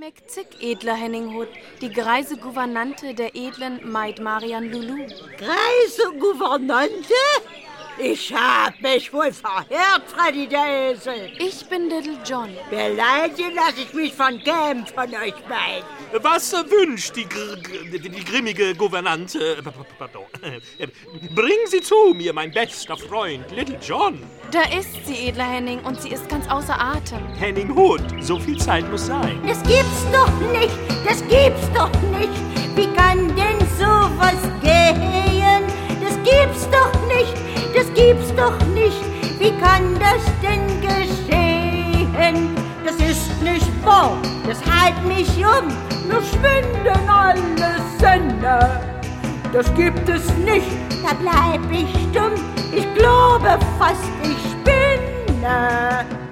mächtig, edler Henninghut, die greise Gouvernante der edlen Maid Marian Lulu. Greise Gouvernante? Ich hab mich wohl verhört, Freddy der Esel. Ich bin Little John. Beleidigen lass ich mich von keinem von euch beiden. Was wünscht die grimmige Gouvernante? Pardon. Bring sie zu mir, mein bester Freund, Little John. Da ist sie, edler Henning, und sie ist ganz außer Atem. Henning Hood, so viel Zeit muss sein. Das gibt's doch nicht, das gibt's doch nicht. Wie kann denn sowas gehen? Das gibt's doch nicht, das gibt's doch nicht. Wie kann das denn geschehen? Das ist nicht wahr, das halt mich um. Mir schwinden alle Sinne. Das gibt es nicht, da bleib ich stumm. Ich glaube fast, ich spinne.